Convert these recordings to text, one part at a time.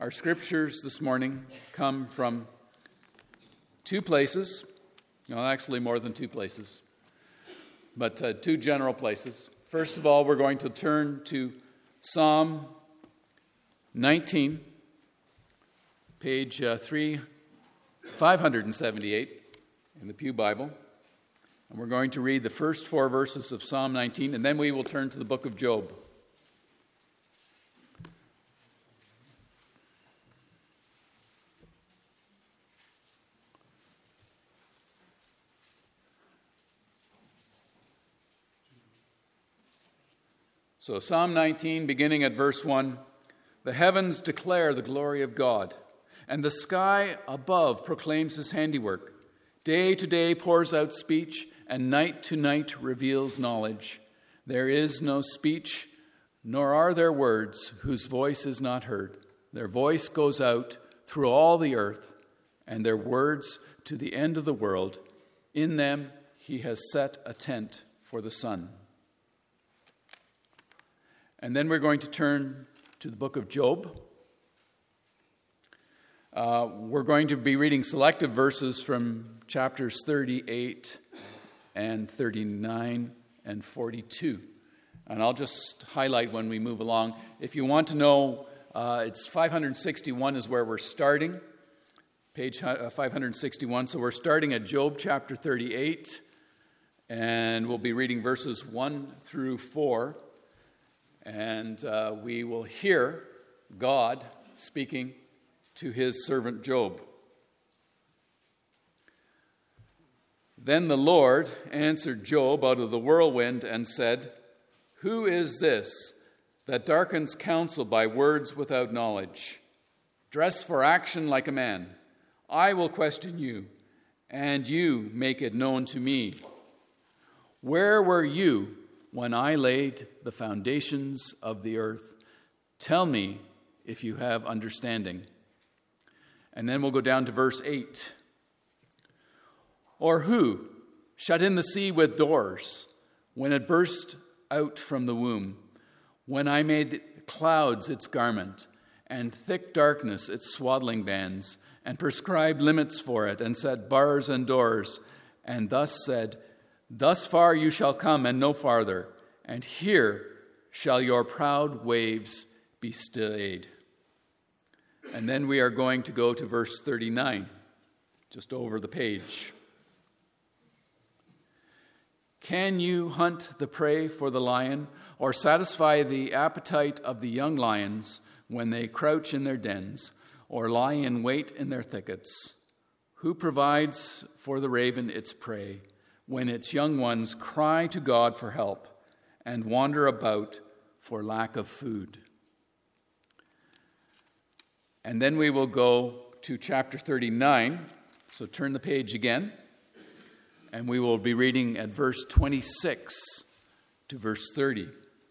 Our scriptures this morning come from two places, actually more than two places, but two general places. First of all, we're going to turn to Psalm 19, page 578 in the Pew Bible. And we're going to read the first four verses of Psalm 19, and then we will turn to the book of Job. So Psalm 19, beginning at verse 1, "The heavens declare the glory of God, and the sky above proclaims his handiwork. Day to day pours out speech, and night to night reveals knowledge. There is no speech, nor are there words whose voice is not heard. Their voice goes out through all the earth, and their words to the end of the world. In them he has set a tent for the sun." And then we're going to turn to the book of Job. We're going to be reading selective verses from chapters 38 and 39 and 42. And I'll just highlight when we move along. If you want to know, it's 561 is where we're starting. Page 561. So we're starting at Job chapter 38. And we'll be reading verses 1 through 4. And we will hear God speaking to his servant Job. "Then the Lord answered Job out of the whirlwind and said, 'Who is this that darkens counsel by words without knowledge? Dress for action like a man. I will question you, and you make it known to me. Where were you when I laid the foundations of the earth? Tell me if you have understanding.'" And then we'll go down to verse 8. "Or who shut in the sea with doors when it burst out from the womb? When I made clouds its garment and thick darkness its swaddling bands, and prescribed limits for it and set bars and doors, and thus said, 'Thus far you shall come and no farther, and here shall your proud waves be stayed.'" And then we are going to go to verse 39, just over the page. "Can you hunt the prey for the lion, or satisfy the appetite of the young lions when they crouch in their dens, or lie in wait in their thickets? Who provides for the raven its prey, when its young ones cry to God for help and wander about for lack of food?" And then we will go to chapter 39. So turn the page again. And we will be reading at verse 26 to verse 30.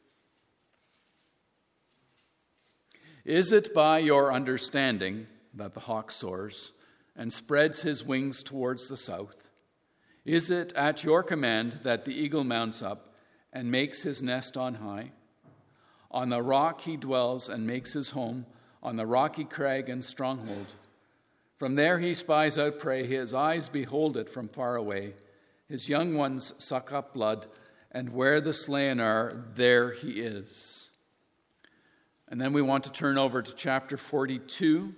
"Is it by your understanding that the hawk soars and spreads his wings towards the south? Is it at your command that the eagle mounts up and makes his nest on high? On the rock he dwells and makes his home, on the rocky crag and stronghold. From there he spies out prey, his eyes behold it from far away. His young ones suck up blood, and where the slain are, there he is." And then we want to turn over to chapter 42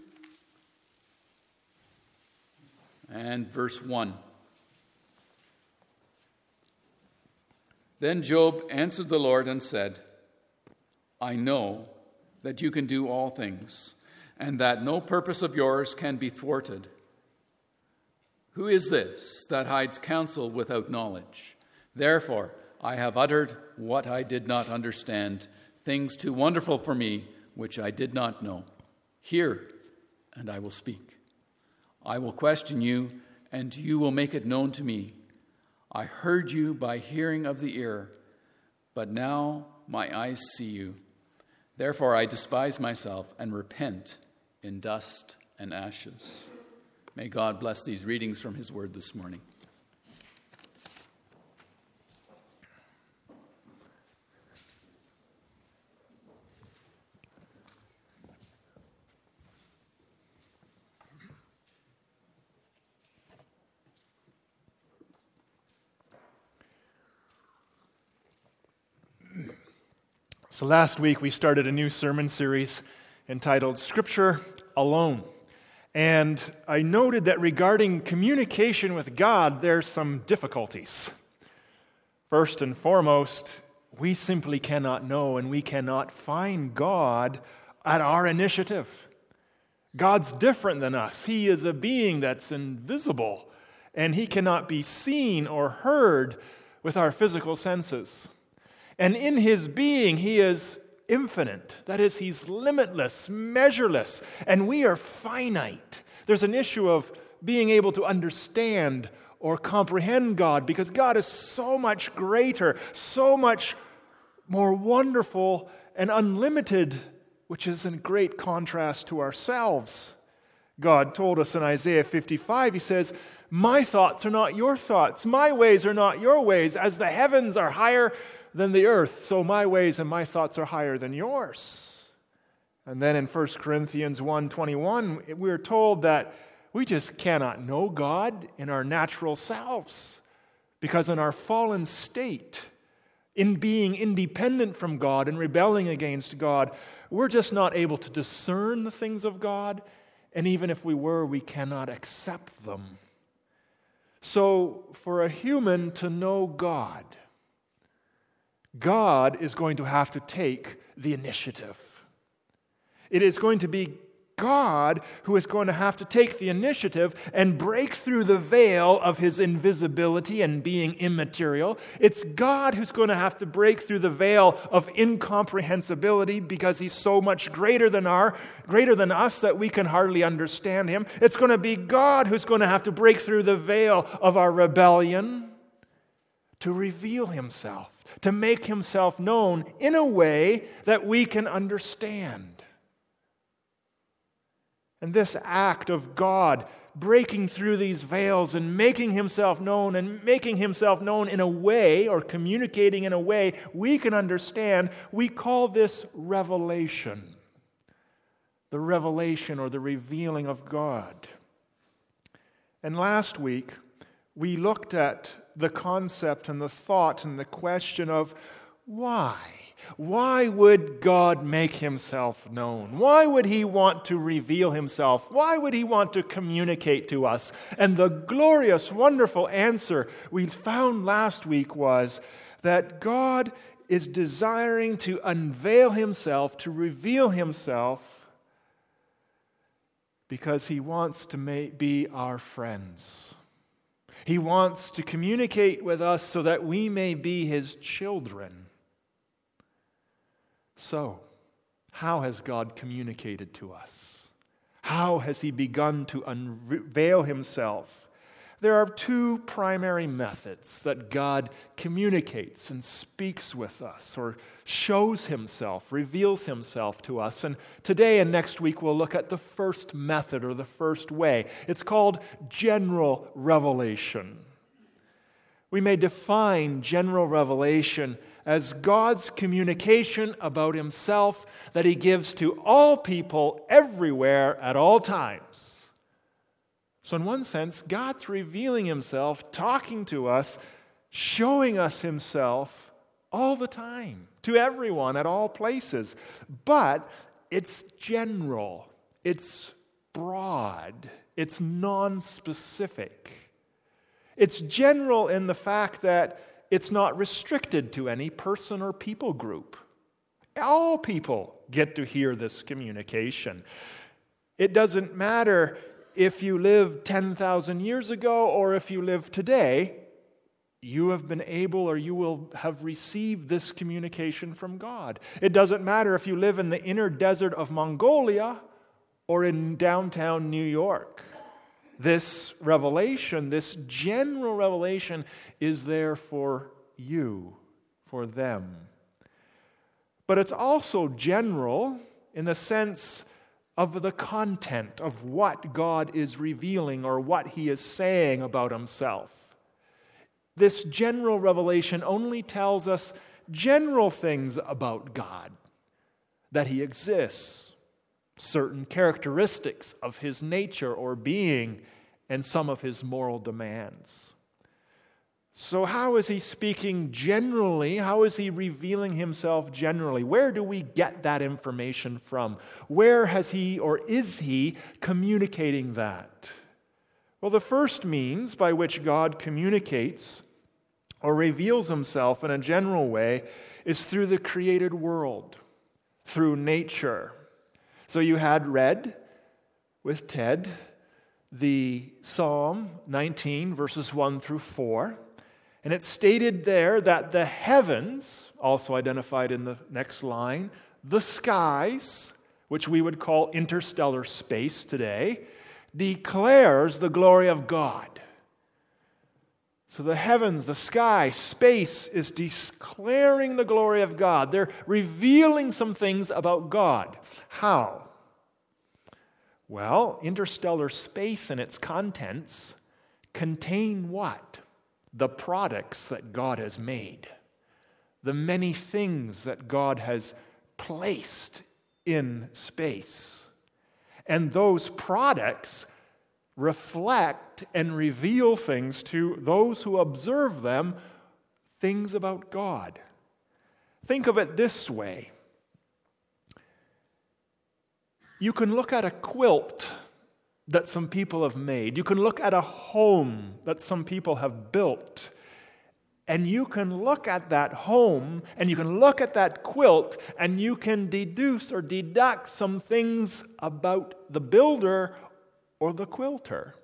and verse 1. "Then Job answered the Lord and said, 'I know that you can do all things, and that no purpose of yours can be thwarted. Who is this that hides counsel without knowledge? Therefore I have uttered what I did not understand, things too wonderful for me, which I did not know. Hear, and I will speak. I will question you, and you will make it known to me. I heard you by hearing of the ear, but now my eyes see you. Therefore I despise myself and repent in dust and ashes." May God bless these readings from his word this morning. So last week we started a new sermon series entitled Scripture Alone. And I noted that regarding communication with God, there's some difficulties. First and foremost, we simply cannot know and we cannot find God at our initiative. God's different than us. He is a being that's invisible, and He cannot be seen or heard with our physical senses. And in His being, He is infinite. That is, He's limitless, measureless, and we are finite. There's an issue of being able to understand or comprehend God because God is so much greater, so much more wonderful and unlimited, which is in great contrast to ourselves. God told us in Isaiah 55, He says, "My thoughts are not your thoughts. My ways are not your ways. As the heavens are higher than the earth, so my ways and my thoughts are higher than yours." And then in 1 Corinthians 1:21, we're told that we just cannot know God in our natural selves because in our fallen state, in being independent from God and rebelling against God, we're just not able to discern the things of God, and even if we were, we cannot accept them. So for a human to know God, God is going to have to take the initiative. It is going to be God who is going to have to take the initiative and break through the veil of His invisibility and being immaterial. It's God who's going to have to break through the veil of incomprehensibility because He's so much greater than us that we can hardly understand Him. It's going to be God who's going to have to break through the veil of our rebellion to reveal Himself, to make Himself known in a way that we can understand. And this act of God breaking through these veils and making Himself known and making Himself known in a way or communicating in a way we can understand, we call this revelation. The revelation or the revealing of God. And last week, we looked at the concept and the thought and the question of why? Why would God make Himself known? Why would He want to reveal Himself? Why would He want to communicate to us? And the glorious, wonderful answer we found last week was that God is desiring to unveil Himself, to reveal Himself, because He wants to be our friends. He wants to communicate with us so that we may be His children. So, how has God communicated to us? How has He begun to unveil Himself? There are two primary methods that God communicates and speaks with us, or shows Himself, reveals Himself to us. And today and next week we'll look at the first method or the first way. It's called general revelation. We may define general revelation as God's communication about Himself that He gives to all people everywhere at all times. So in one sense, God's revealing Himself, talking to us, showing us Himself all the time, to everyone, at all places. But it's general, it's broad, it's non-specific. It's general in the fact that it's not restricted to any person or people group. All people get to hear this communication. It doesn't matter if you lived 10,000 years ago or if you live today, you have been able or you will have received this communication from God. It doesn't matter if you live in the inner desert of Mongolia or in downtown New York. This revelation, this general revelation, is there for you, for them. But it's also general in the sense of the content of what God is revealing or what He is saying about Himself. This general revelation only tells us general things about God, that He exists, certain characteristics of His nature or being, and some of His moral demands. So how is he speaking generally? How is he revealing himself generally? Where do we get that information from? Where has he or is he communicating that? Well, the first means by which God communicates or reveals himself in a general way is through the created world, through nature. So you had read with Ted the Psalm 19, verses 1 through 4. And it stated there that the heavens, also identified in the next line, the skies, which we would call interstellar space today, declares the glory of God. So the heavens, the sky, space is declaring the glory of God. They're revealing some things about God. How? Well, interstellar space and its contents contain what? The products that God has made, the many things that God has placed in space. And those products reflect and reveal things to those who observe them, things about God. Think of it this way. You can look at a quilt that some people have made. You can look at a home that some people have built. And you can look at that home and you can look at that quilt and you can deduce or deduct some things about the builder or the quilter.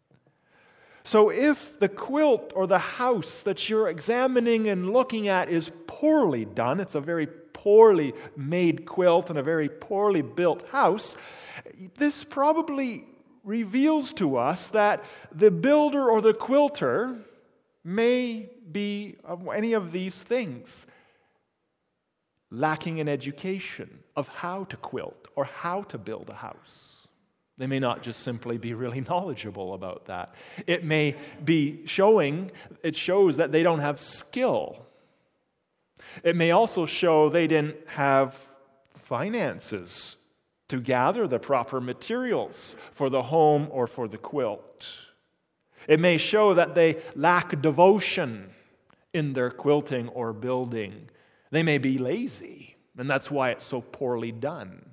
So if the quilt or the house that you're examining and looking at is poorly done, it's a very poorly made quilt and a very poorly built house, this probably reveals to us that the builder or the quilter may be of any of these things, lacking in education of how to quilt or how to build a house. They may not just simply be really knowledgeable about that. It may be it shows that they don't have skill. It may also show they didn't have finances to gather the proper materials for the home or for the quilt. It may show that they lack devotion in their quilting or building. They may be lazy, and that's why it's so poorly done.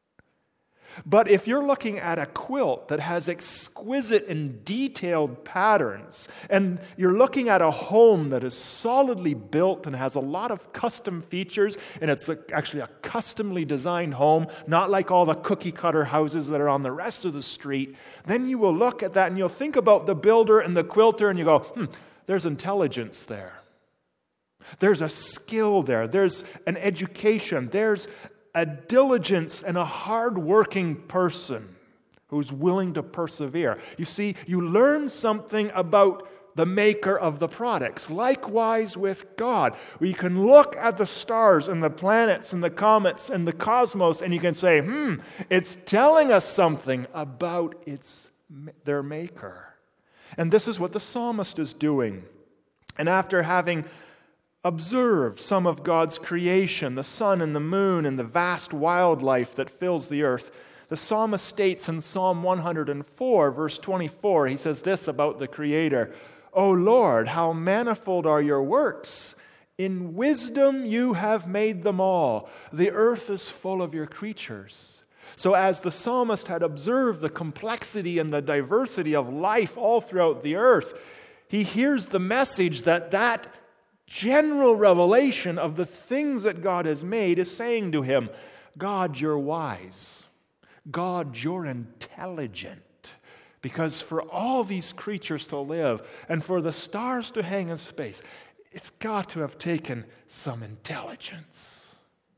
But if you're looking at a quilt that has exquisite and detailed patterns, and you're looking at a home that is solidly built and has a lot of custom features, and it's actually a customly designed home, not like all the cookie-cutter houses that are on the rest of the street, then you will look at that and you'll think about the builder and the quilter and you go, there's intelligence there. There's a skill there. There's an education. There's a diligence and a hard-working person who's willing to persevere. You see, you learn something about the maker of the products. Likewise with God. We can look at the stars and the planets and the comets and the cosmos and you can say, it's telling us something about their maker. And this is what the psalmist is doing. And after having observe some of God's creation, the sun and the moon and the vast wildlife that fills the earth, the psalmist states in Psalm 104, verse 24, he says this about the Creator, O Lord, how manifold are your works! In wisdom you have made them all. The earth is full of your creatures. So as the psalmist had observed the complexity and the diversity of life all throughout the earth, he hears the message that general revelation of the things that God has made is saying to him, God, you're wise. God, you're intelligent. Because for all these creatures to live and for the stars to hang in space, it's got to have taken some intelligence.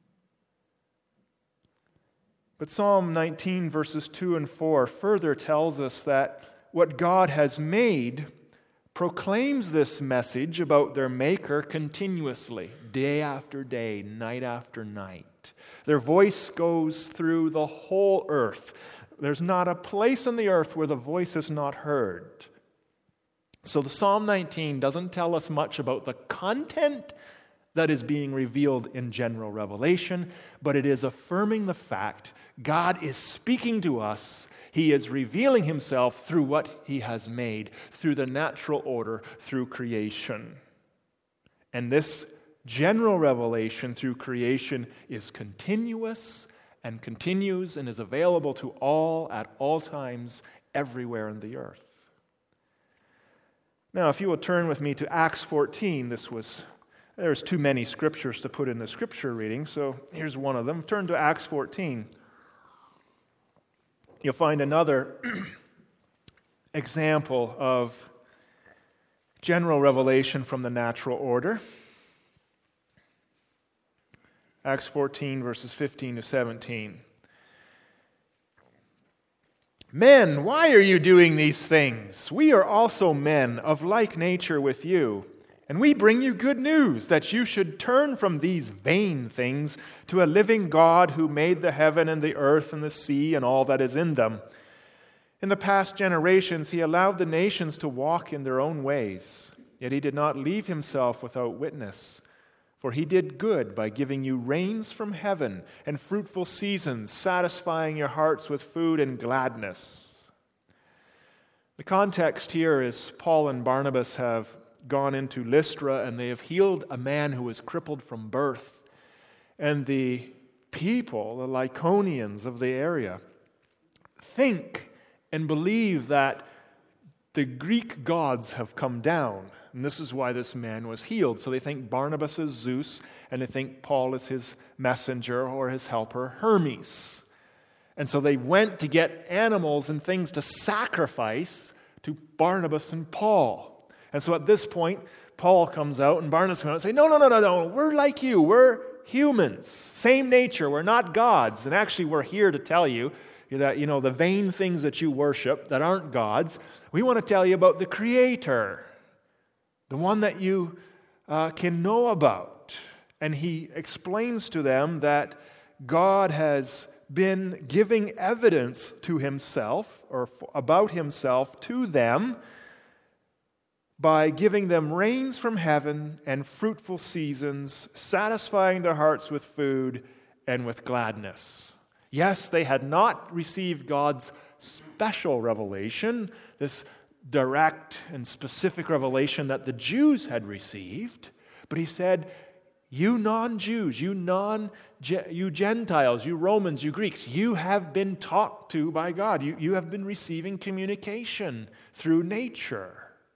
But Psalm 19 verses 2 and 4 further tells us that what God has made proclaims this message about their Maker continuously, day after day, night after night. Their voice goes through the whole earth. There's not a place on the earth where the voice is not heard. So the Psalm 19 doesn't tell us much about the content that is being revealed in general revelation, but it is affirming the fact God is speaking to us. He is revealing himself through what he has made, through the natural order, through creation. And this general revelation through creation is continuous and continues and is available to all at all times, everywhere in the earth. Now, if you will turn with me to Acts 14, there's too many scriptures to put in the scripture reading, so here's one of them. Turn to Acts 14. You'll find another example of general revelation from the natural order. Acts 14, verses 15 to 17. Men, why are you doing these things? We are also men of like nature with you, and we bring you good news that you should turn from these vain things to a living God who made the heaven and the earth and the sea and all that is in them. In the past generations, he allowed the nations to walk in their own ways, yet he did not leave himself without witness. For he did good by giving you rains from heaven and fruitful seasons, satisfying your hearts with food and gladness. The context here is Paul and Barnabas have gone into Lystra and they have healed a man who was crippled from birth. And the people, the Lycaonians of the area, think and believe that the Greek gods have come down. And this is why this man was healed. So they think Barnabas is Zeus, and they think Paul is his messenger or his helper, Hermes. And so they went to get animals and things to sacrifice to Barnabas and Paul. And so at this point, Paul comes out and Barnabas comes out and say, no, we're like you. We're humans, same nature. We're not gods. And actually, we're here to tell you that, the vain things that you worship that aren't gods, we want to tell you about the Creator, the one that you can know about. And he explains to them that God has been giving evidence to himself or about himself to them by giving them rains from heaven and fruitful seasons, satisfying their hearts with food and with gladness. Yes, they had not received God's special revelation, this direct and specific revelation that the Jews had received, but he said, you non-Jews, you Gentiles, you Romans, you Greeks, you have been talked to by God. You have been receiving communication through nature.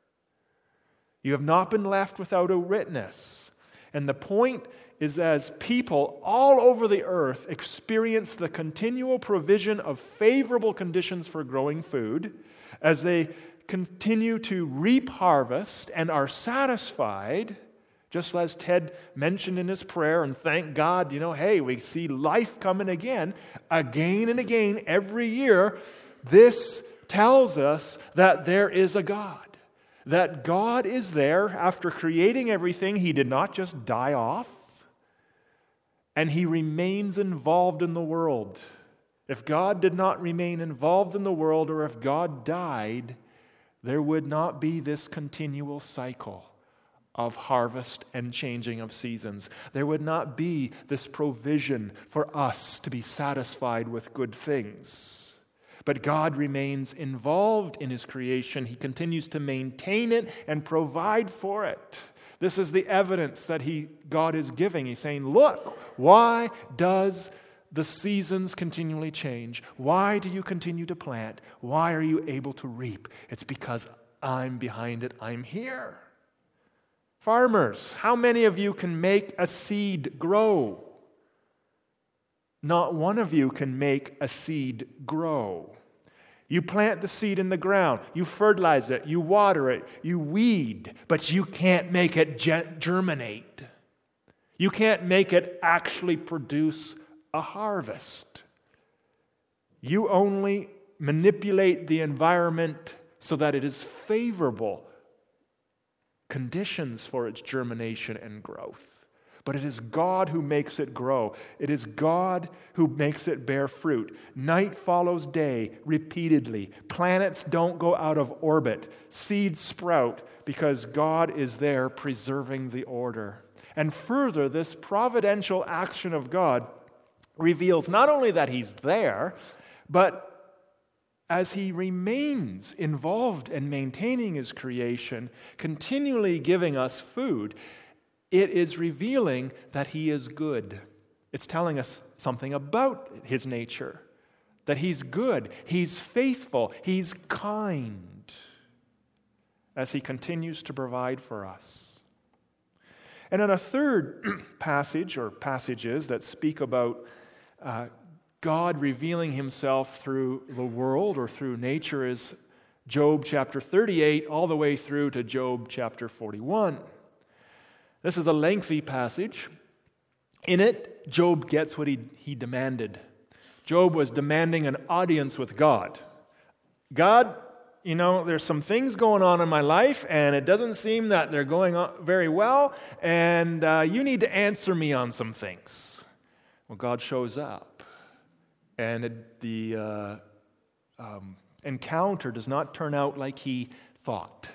You have not been left without a witness. And the point is, as people all over the earth experience the continual provision of favorable conditions for growing food, as they continue to reap harvest and are satisfied, just as Ted mentioned in his prayer, and thank God, hey, we see life coming again and again, every year. This tells us that there is a God. That God is there after creating everything. He did not just die off, and he remains involved in the world. If God did not remain involved in the world, or if God died, there would not be this continual cycle of harvest and changing of seasons. There would not be this provision for us to be satisfied with good things. But God remains involved in his creation. He continues to maintain it and provide for it. This is the evidence that God is giving. He's saying, look, why does the seasons continually change? Why do you continue to plant? Why are you able to reap? It's because I'm behind it. I'm here. Farmers, how many of you can make a seed grow? Not one of you can make a seed grow. You plant the seed in the ground, you fertilize it, you water it, you weed, but you can't make it germinate. You can't make it actually produce a harvest. You only manipulate the environment so that it is favorable conditions for its germination and growth. But it is God who makes it grow. It is God who makes it bear fruit. Night follows day repeatedly. Planets don't go out of orbit. Seeds sprout because God is there preserving the order. And further, this providential action of God reveals not only that he's there, but as he remains involved in maintaining his creation, continually giving us food, it is revealing that he is good. It's telling us something about his nature, that he's good, he's faithful, he's kind, as he continues to provide for us. And in a third passage, or passages that speak about God revealing himself through the world or through nature, is Job chapter 38 all the way through to Job chapter 41. This is a lengthy passage. In it, Job gets what he demanded. Job was demanding an audience with God. God, there's some things going on in my life, and it doesn't seem that they're going on very well, and you need to answer me on some things. Well, God shows up, and the encounter does not turn out like he thought.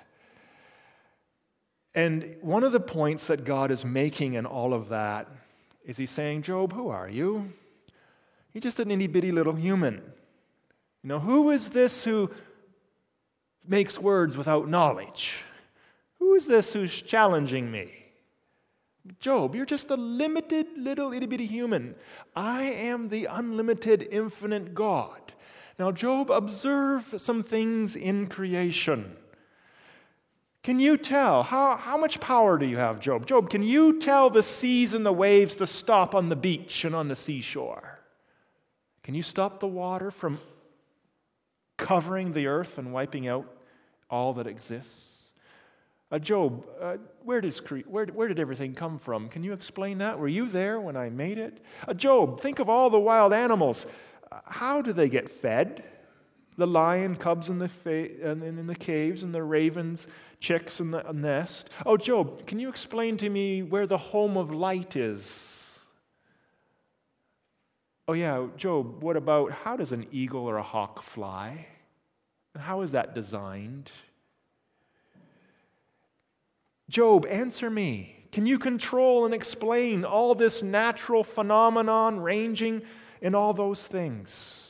And one of the points that God is making in all of that is he's saying, Job, who are you? You're just an itty-bitty little human. Who is this who makes words without knowledge? Who is this who's challenging me? Job, you're just a limited little itty-bitty human. I am the unlimited, infinite God. Now, Job, observe some things in creation. Can you tell? How much power do you have, Job? Job, can you tell the seas and the waves to stop on the beach and on the seashore? Can you stop the water from covering the earth and wiping out all that exists? Job, where did everything come from? Can you explain that? Were you there when I made it? Job, think of all the wild animals. How do they get fed? The lion cubs in the caves, and the ravens chicks in the nest. Oh, Job, can you explain to me where the home of light is? Oh yeah, Job, what about how does an eagle or a hawk fly? And how is that designed? Job, answer me. Can you control and explain all this natural phenomenon ranging in all those things?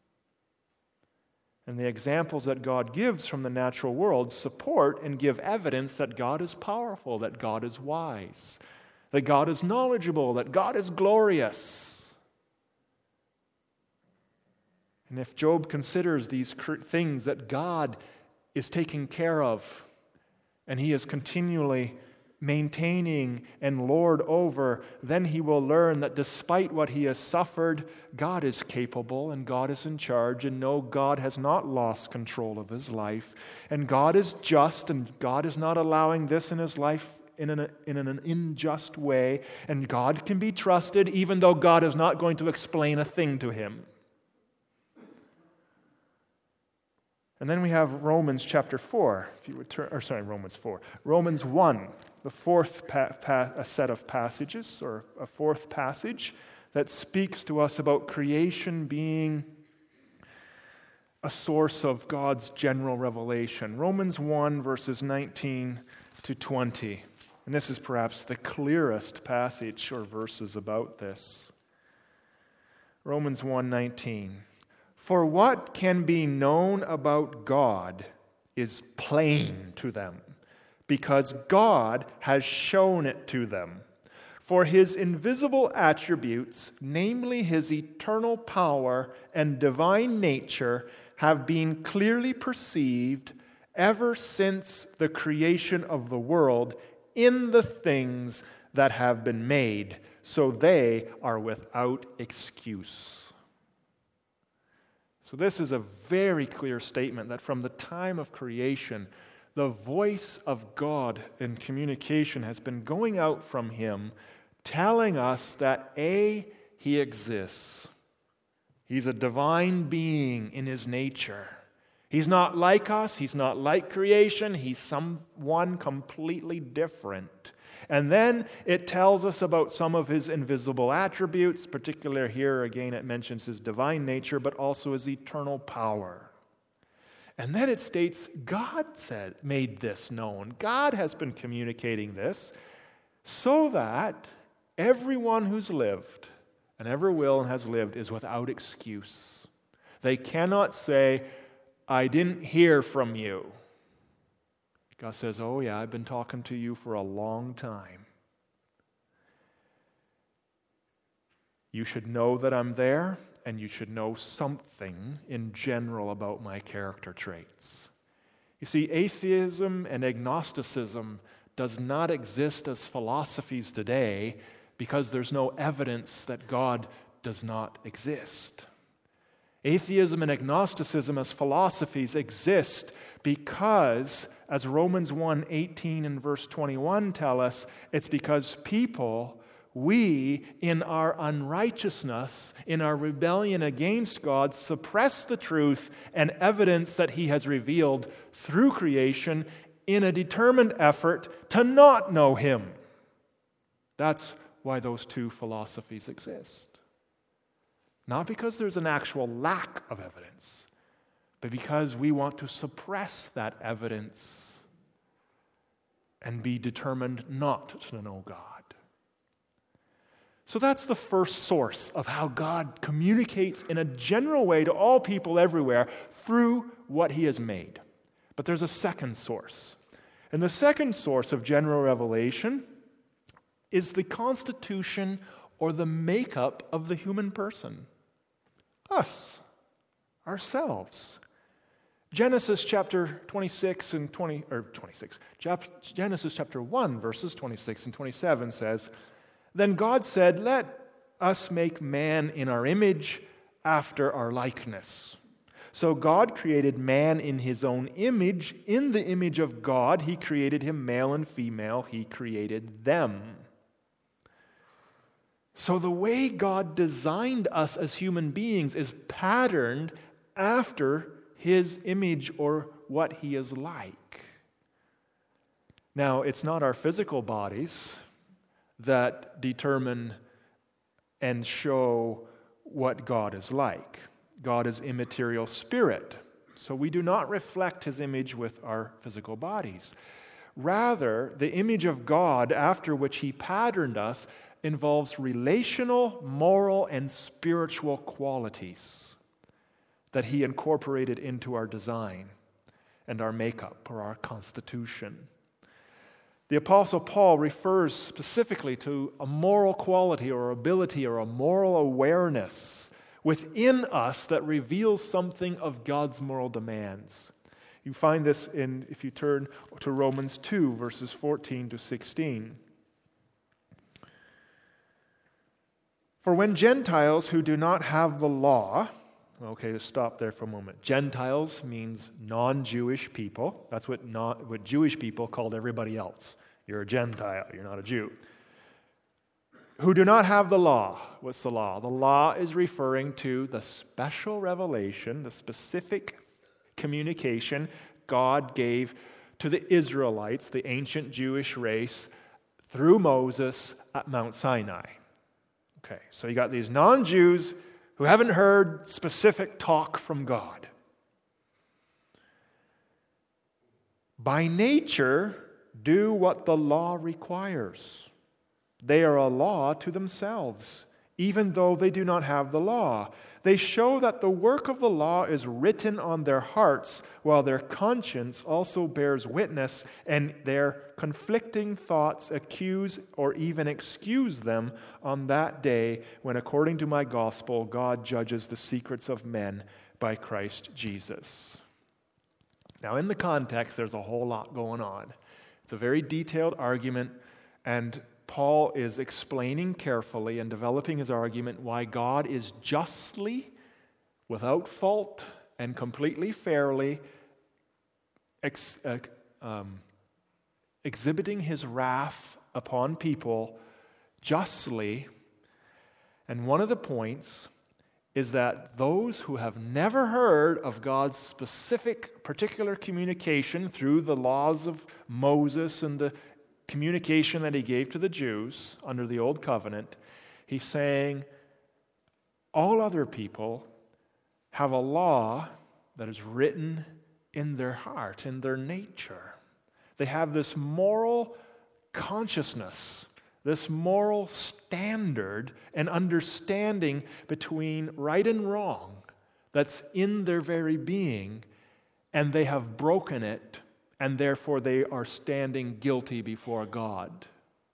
And the examples that God gives from the natural world support and give evidence that God is powerful, that God is wise, that God is knowledgeable, that God is glorious. And if Job considers these things that God is taking care of, and he is continually maintaining and lord over, then he will learn that despite what he has suffered, God is capable and God is in charge, and no, God has not lost control of his life, and God is just, and God is not allowing this in his life in an unjust way, and God can be trusted even though God is not going to explain a thing to him. And then we have Romans chapter 4, Romans 4. Romans 1, the fourth a set of passages, or a fourth passage that speaks to us about creation being a source of God's general revelation. Romans 1, verses 19 to 20. And this is perhaps the clearest passage or verses about this. Romans 1:19. For what can be known about God is plain to them, because God has shown it to them. For his invisible attributes, namely his eternal power and divine nature, have been clearly perceived ever since the creation of the world in the things that have been made, so they are without excuse. So this is a very clear statement that from the time of creation, the voice of God in communication has been going out from him, telling us that A, he exists. He's a divine being in his nature. He's not like us. He's not like creation. He's someone completely different. And then it tells us about some of his invisible attributes, particularly here again it mentions his divine nature, but also his eternal power. And then it states God made this known. God has been communicating this so that everyone who's lived and ever will and has lived is without excuse. They cannot say, I didn't hear from you. God says, oh yeah, I've been talking to you for a long time. You should know that I'm there, and you should know something in general about my character traits. You see, atheism and agnosticism does not exist as philosophies today because there's no evidence that God does not exist. Atheism and agnosticism as philosophies exist because, as Romans 1:18 and verse 21 tell us, it's because people, we, in our unrighteousness, in our rebellion against God, suppress the truth and evidence that He has revealed through creation in a determined effort to not know Him. That's why those two philosophies exist. Not because there's an actual lack of evidence, but because we want to suppress that evidence and be determined not to know God. So that's the first source of how God communicates in a general way to all people everywhere through what He has made. But there's a second source. And the second source of general revelation is the constitution or the makeup of the human person. Us, ourselves. Genesis chapter 26 and 20, or 26, Genesis chapter 1, verses 26 and 27 says, "Then God said, 'Let us make man in our image, after our likeness.' So God created man in His own image. In the image of God, He created him, male and female, He created them." So the way God designed us as human beings is patterned after His image or what He is like. Now, it's not our physical bodies that determine and show what God is like. God is immaterial spirit, so we do not reflect His image with our physical bodies. Rather, the image of God after which He patterned us involves relational, moral, and spiritual qualities that He incorporated into our design and our makeup or our constitution. The Apostle Paul refers specifically to a moral quality or ability or a moral awareness within us that reveals something of God's moral demands. You find this if you turn to Romans 2, verses 14 to 16. "For when Gentiles who do not have the law," okay, let's stop there for a moment. Gentiles means non-Jewish people. That's what Jewish people called everybody else. You're a Gentile, you're not a Jew. "Who do not have the law." What's the law? The law is referring to the special revelation, the specific communication God gave to the Israelites, the ancient Jewish race, through Moses at Mount Sinai. Okay, so you got these non-Jews who haven't heard specific talk from God. By nature, do what the law requires. They are a law to themselves, even though they do not have the law. They show that the work of the law is written on their hearts, while their conscience also bears witness, and their conflicting thoughts accuse or even excuse them on that day when, according to my gospel, God judges the secrets of men by Christ Jesus. Now, in the context, there's a whole lot going on. It's a very detailed argument, and Paul is explaining carefully and developing his argument why God is justly, without fault, and completely fairly exhibiting His wrath upon people justly. And one of the points is that those who have never heard of God's specific, particular communication through the laws of Moses and the communication that He gave to the Jews under the Old Covenant, He's saying all other people have a law that is written in their heart, in their nature. They have this moral consciousness, this moral standard and understanding between right and wrong that's in their very being, and they have broken it, and therefore they are standing guilty before God.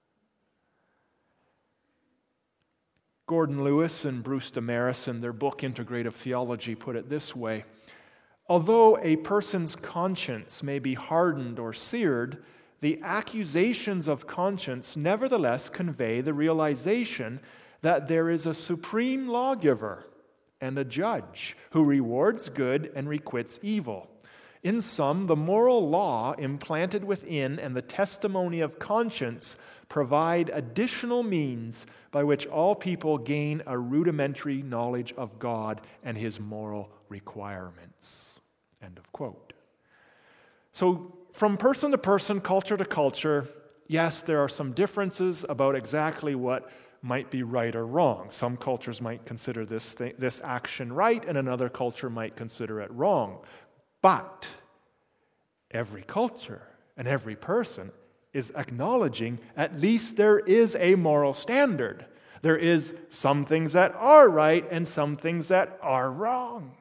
Gordon Lewis and Bruce Damaris, in their book Integrative Theology, put it this way: although a person's conscience may be hardened or seared, the accusations of conscience nevertheless convey the realization that there is a supreme lawgiver and a judge who rewards good and requits evil. In sum, the moral law implanted within and the testimony of conscience provide additional means by which all people gain a rudimentary knowledge of God and His moral requirements. End of quote. So, from person to person, culture to culture, yes, there are some differences about exactly what might be right or wrong. Some cultures might consider this action right, and another culture might consider it wrong. But every culture and every person is acknowledging at least there is a moral standard. There is some things that are right and some things that are wrong.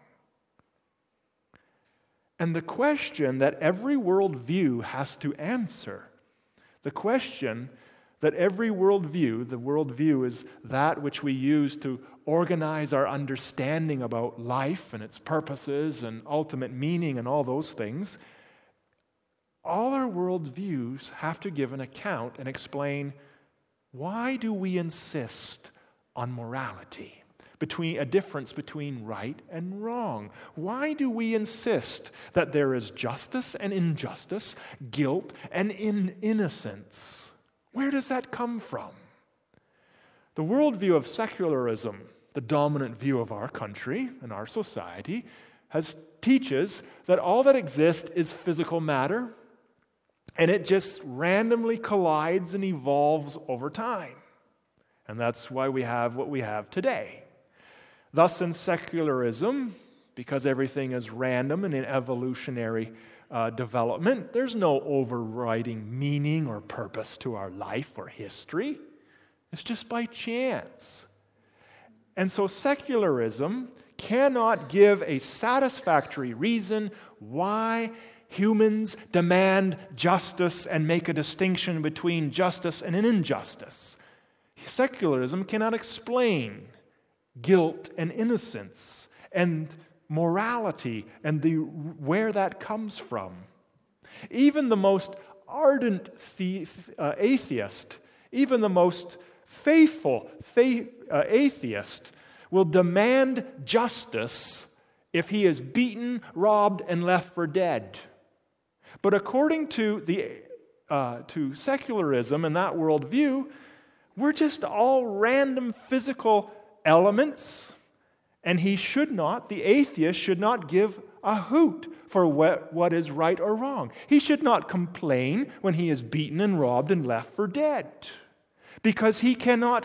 And the question that every worldview has to answer, the question that every worldview, the worldview is that which we use to organize our understanding about life and its purposes and ultimate meaning and all those things, all our worldviews have to give an account and explain, why do we insist on morality? A difference between right and wrong. Why do we insist that there is justice and injustice, guilt and innocence? Where does that come from? The worldview of secularism, the dominant view of our country and our society, teaches that all that exists is physical matter, and it just randomly collides and evolves over time. And that's why we have what we have today. Thus, in secularism, because everything is random and in evolutionary development, there's no overriding meaning or purpose to our life or history. It's just by chance. And so secularism cannot give a satisfactory reason why humans demand justice and make a distinction between justice and injustice. Secularism cannot explain guilt and innocence and morality and where that comes from. Even the most ardent atheist, even the most faithful atheist will demand justice if he is beaten, robbed, and left for dead. But according to secularism and that worldview, we're just all random physical elements, and the atheist should not give a hoot for what is right or wrong. He should not complain when he is beaten and robbed and left for dead, because he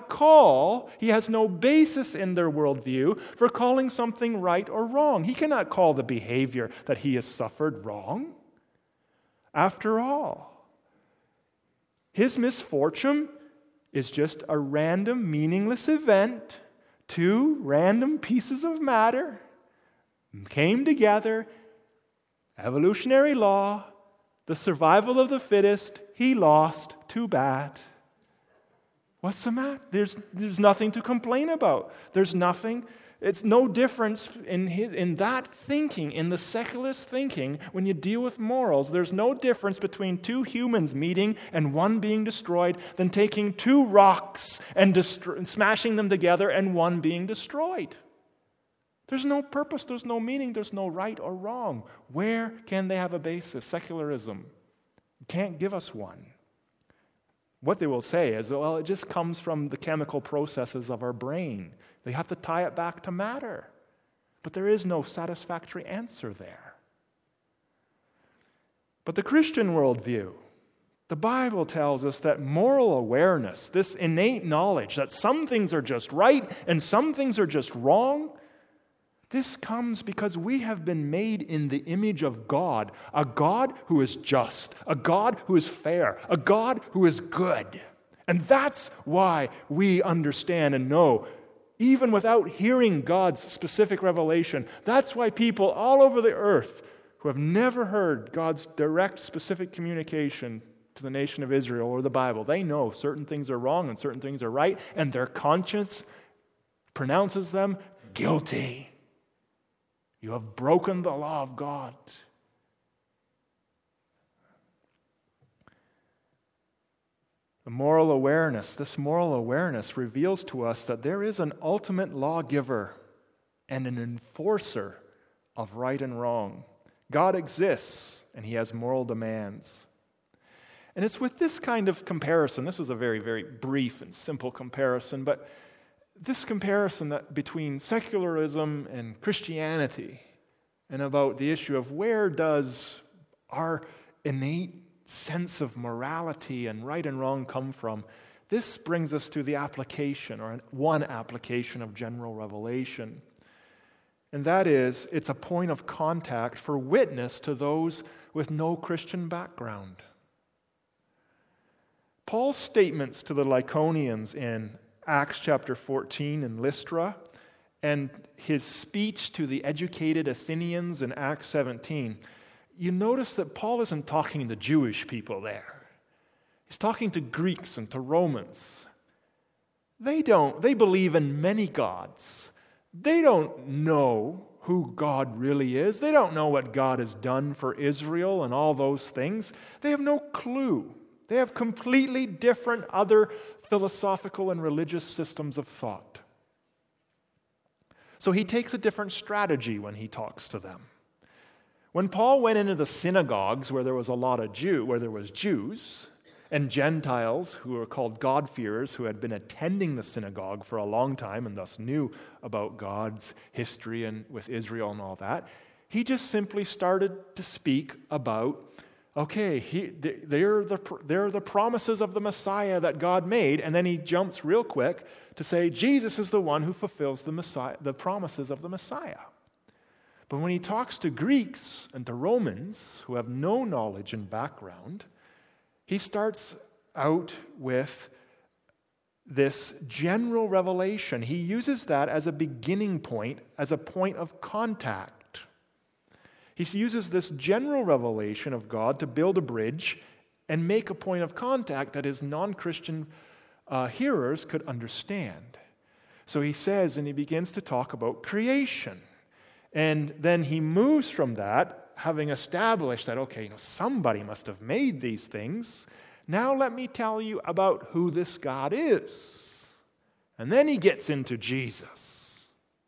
has no basis in their worldview for calling something right or wrong. He cannot call the behavior that he has suffered wrong. After all, his misfortune is just a random, meaningless event. Two random pieces of matter came together, evolutionary law, the survival of the fittest, he lost, too bad. What's the matter? There's nothing to complain about. It's no difference in that thinking, in the secularist thinking, when you deal with morals. There's no difference between two humans meeting and one being destroyed than taking two rocks and smashing them together and one being destroyed. There's no purpose, there's no meaning, there's no right or wrong. Where can they have a basis? Secularism can't give us one. What they will say is, well, it just comes from the chemical processes of our brain. They have to tie it back to matter. But there is no satisfactory answer there. But the Christian worldview, the Bible tells us that moral awareness, this innate knowledge that some things are just right and some things are just wrong, this comes because we have been made in the image of God, a God who is just, a God who is fair, a God who is good. And that's why we understand and know, even without hearing God's specific revelation, that's why people all over the earth who have never heard God's direct, specific communication to the nation of Israel or the Bible. They know certain things are wrong and certain things are right, and their conscience pronounces them guilty. You have broken the law of God. This moral awareness reveals to us that there is an ultimate lawgiver and an enforcer of right and wrong. God exists, and he has moral demands. And it's with this kind of comparison, this was a very, very brief and simple comparison, but this comparison that between secularism and Christianity and about the issue of where does our innate sense of morality and right and wrong come from, this brings us to the application, or one application of general revelation. And that is, it's a point of contact for witness to those with no Christian background. Paul's statements to the Lycaonians in Acts chapter 14 in Lystra, and his speech to the educated Athenians in Acts 17, you notice that Paul isn't talking to Jewish people there. He's talking to Greeks and to Romans. They believe in many gods. They don't know who God really is. They don't know what God has done for Israel and all those things. They have no clue. They have completely different other philosophical and religious systems of thought. So he takes a different strategy when he talks to them. When Paul went into the synagogues where there was Jews and Gentiles who were called God-fearers, who had been attending the synagogue for a long time and thus knew about God's history and with Israel and all that, he just simply started to speak about, okay, they're the promises of the Messiah that God made, and then he jumps real quick to say Jesus is the one who fulfills the promises of the Messiah. But when he talks to Greeks and to Romans who have no knowledge and background, he starts out with this general revelation. He uses that as a beginning point, as a point of contact. He uses this general revelation of God to build a bridge and make a point of contact that his non-Christian hearers could understand. So he says, and he begins to talk about creation. And then he moves from that, having established that, okay, somebody must have made these things. Now let me tell you about who this God is. And then he gets into Jesus.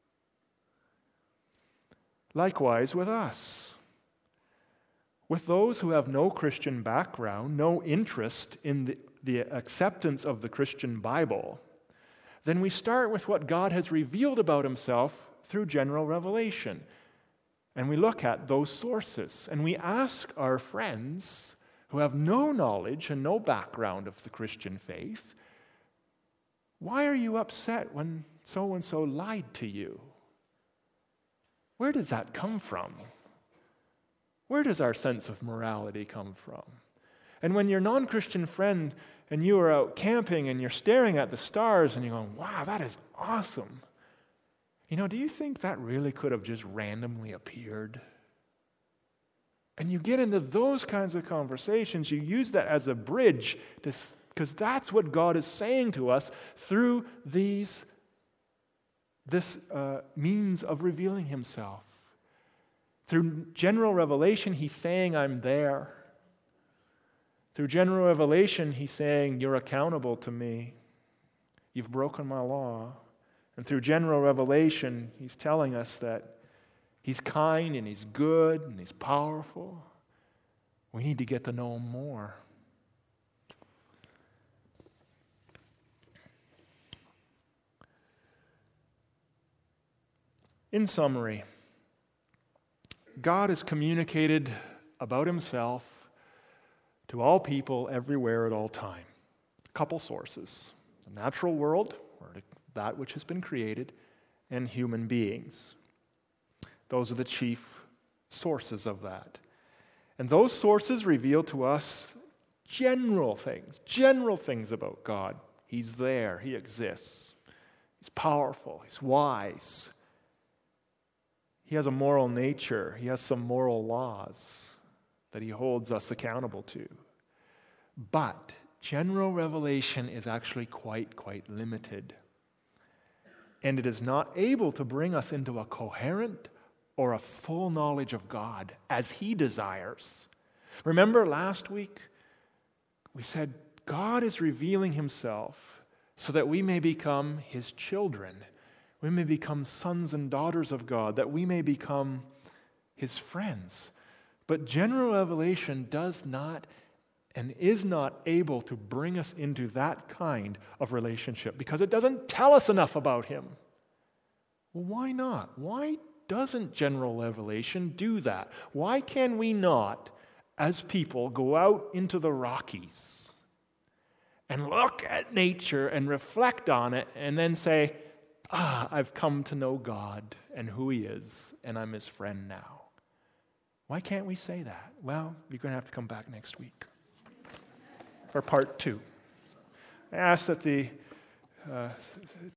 Likewise with us. With those who have no Christian background, no interest in the acceptance of the Christian Bible, then we start with what God has revealed about himself through general revelation. And we look at those sources, and we ask our friends who have no knowledge and no background of the Christian faith, why are you upset when so-and-so lied to you? Where does that come from? Where does our sense of morality come from? And when your non-Christian friend and you are out camping and you're staring at the stars and you're going, wow, that is awesome. Do you think that really could have just randomly appeared? And you get into those kinds of conversations, you use that as a bridge, because that's what God is saying to us through this means of revealing himself. Through general revelation, he's saying, I'm there. Through general revelation, he's saying, you're accountable to me. You've broken my law. And through general revelation, he's telling us that he's kind and he's good and he's powerful. We need to get to know him more. In summary, God has communicated about himself to all people everywhere at all time. A couple sources: the natural world, or that which has been created, and human beings. Those are the chief sources of that. And those sources reveal to us general things about God. He's there, he exists. He's powerful, he's wise. He has a moral nature. He has some moral laws that he holds us accountable to. But general revelation is actually quite limited. And it is not able to bring us into a coherent or a full knowledge of God as he desires. Remember last week, we said God is revealing himself so that we may become his children. We may become sons and daughters of God, that we may become his friends. But general revelation does not and is not able to bring us into that kind of relationship because it doesn't tell us enough about him. Well, why not? Why doesn't general revelation do that? Why can we not, as people, go out into the Rockies and look at nature and reflect on it and then say, I've come to know God and who he is, and I'm his friend now? Why can't we say that? Well, you're going to have to come back next week for part 2. I ask that the